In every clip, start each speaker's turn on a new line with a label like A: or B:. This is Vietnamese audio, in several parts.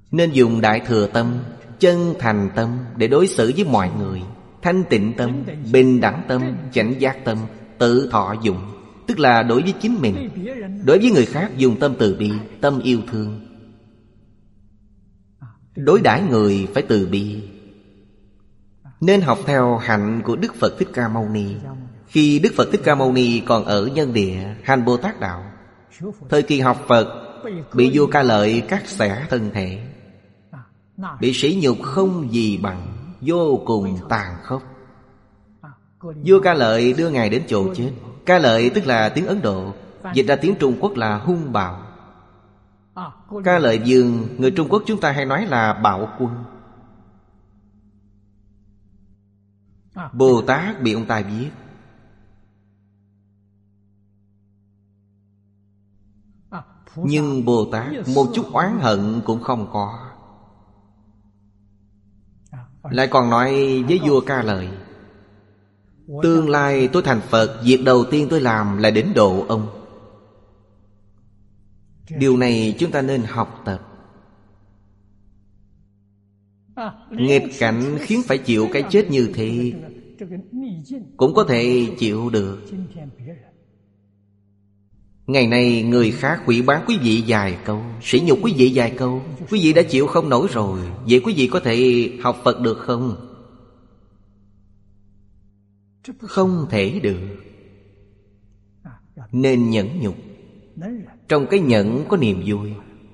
A: Nên dùng đại thừa tâm, chân thành tâm để đối xử với mọi người. Thanh tịnh tâm, bình đẳng tâm, chánh giác tâm, tự thọ dụng. Tức là đối với chính mình. Đối với người khác dùng tâm từ bi, tâm yêu thương. Đối đãi người phải từ bi. Nên học theo hạnh của Đức Phật Thích Ca Mâu Ni. Khi Đức Phật Thích Ca Mâu Ni còn ở nhân địa hành Bồ Tát Đạo, thời kỳ học Phật bị vua Ca Lợi cắt xẻ thân thể, bị sỉ nhục không gì bằng, vô cùng tàn khốc. Vua Ca Lợi đưa ngài đến chỗ chết. Ca Lợi tức là tiếng Ấn Độ, dịch ra tiếng Trung Quốc là hung bạo. Ca Lợi vương, người Trung Quốc chúng ta hay nói là bạo quân. Bồ Tát bị ông ta giết. Nhưng Bồ Tát một chút oán hận cũng không có. Lại còn nói với vua Ca Lợi: tương lai tôi thành Phật, việc đầu tiên tôi làm là đến độ ông. Điều này chúng ta nên học tập. Nghịch cảnh khiến phải chịu cái chết như thế cũng có thể chịu được. Ngày nay người khác hủy bán quý vị vài câu, sỉ nhục quý vị vài câu, quý vị đã chịu không nổi rồi. Vậy quý vị có thể học Phật được không? Không thể được. Nên nhẫn nhục. Trong cái nhẫn có niềm vui.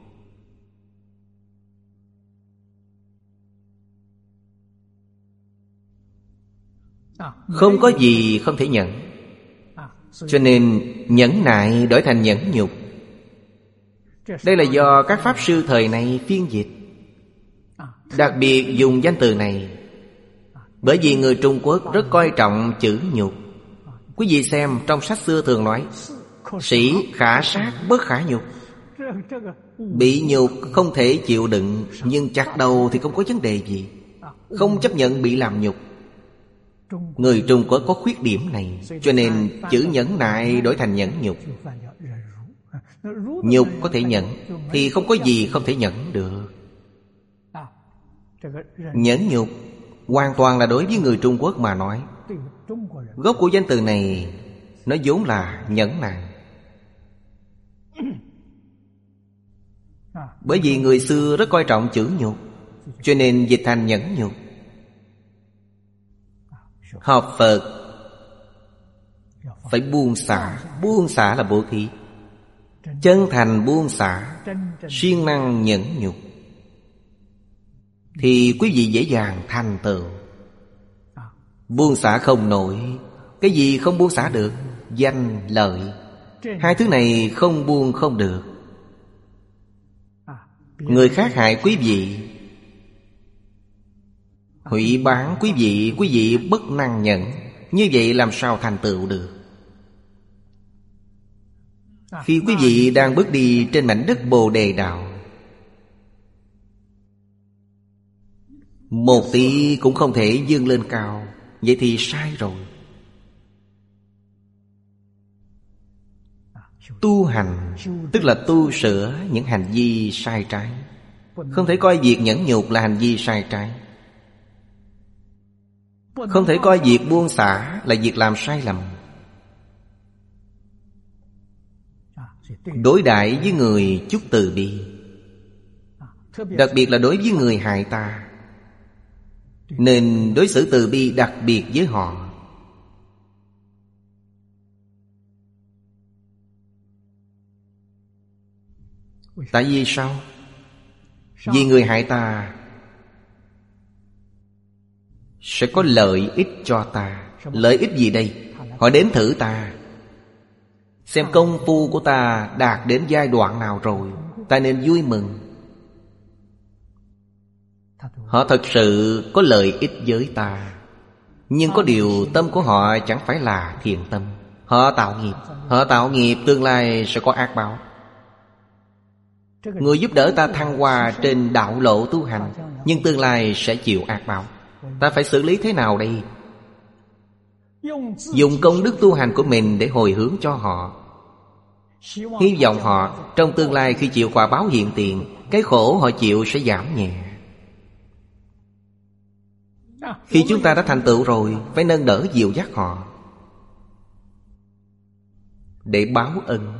A: Không có gì không thể nhẫn. Cho nên nhẫn nại đổi thành nhẫn nhục. Đây là do các Pháp Sư thời này phiên dịch. Đặc biệt dùng danh từ này bởi vì người Trung Quốc rất coi trọng chữ nhục. Quý vị xem trong sách xưa thường nói: sĩ khả sát bất khả nhục. Bị nhục không thể chịu đựng, nhưng chặt đầu thì không có vấn đề gì. Không chấp nhận bị làm nhục. Người Trung Quốc có khuyết điểm này, cho nên chữ nhẫn nại đổi thành nhẫn nhục. Nhục có thể nhẫn thì không có gì không thể nhẫn được. Nhẫn nhục hoàn toàn là đối với người Trung Quốc mà nói. Gốc của danh từ này nó vốn là nhẫn nại. Bởi vì người xưa rất coi trọng chữ nhục, cho nên dịch thành nhẫn nhục. Học Phật phải buông xả. Buông xả là bố thí. Chân thành buông xả, siêng năng nhẫn nhục, thì quý vị dễ dàng thành tựu. Buông xả không nổi. Cái gì không buông xả được? Danh, lợi. Hai thứ này không buông không được. Người khác hại quý vị, hủy bán quý vị bất năng nhẫn. Như vậy làm sao thành tựu được? Khi quý vị đang bước đi trên mảnh đất Bồ Đề Đạo, một tí cũng không thể vươn lên cao, vậy thì sai rồi. Tu hành tức là tu sửa những hành vi sai trái. Không thể coi việc nhẫn nhục là hành vi sai trái. Không thể coi việc buông xả là việc làm sai lầm. Đối đãi với người chút từ bi, đặc biệt là đối với người hại ta, nên đối xử từ bi đặc biệt với họ. Tại vì sao? Vì người hại ta sẽ có lợi ích cho ta. Lợi ích gì đây? Họ đến thử ta, xem công phu của ta đạt đến giai đoạn nào rồi, ta nên vui mừng. Họ thật sự có lợi ích với ta, nhưng có điều tâm của họ chẳng phải là thiện tâm. Họ tạo nghiệp tương lai sẽ có ác báo. Người giúp đỡ ta thăng hoa trên đạo lộ tu hành, nhưng tương lai sẽ chịu ác báo. Ta phải xử lý thế nào đây? Dùng công đức tu hành của mình để hồi hướng cho họ. Hy vọng họ trong tương lai khi chịu quả báo hiện tiền, cái khổ họ chịu sẽ giảm nhẹ. Khi chúng ta đã thành tựu rồi, phải nâng đỡ dìu dắt họ để báo ân.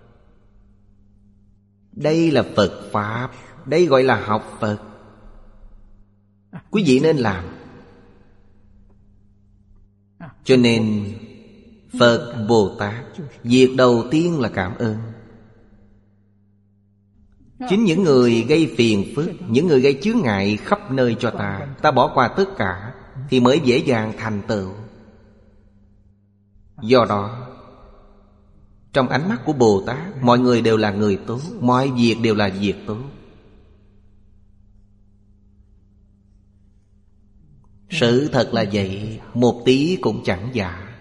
A: Đây là Phật Pháp, đây gọi là học Phật. Quý vị nên làm. Cho nên Phật Bồ Tát, việc đầu tiên là cảm ơn. Chính những người gây phiền phức, những người gây chướng ngại khắp nơi cho ta, ta bỏ qua tất cả thì mới dễ dàng thành tựu. Do đó, trong ánh mắt của Bồ Tát, mọi người đều là người tốt, mọi việc đều là việc tốt. Sự thật là vậy, một tí cũng chẳng giả.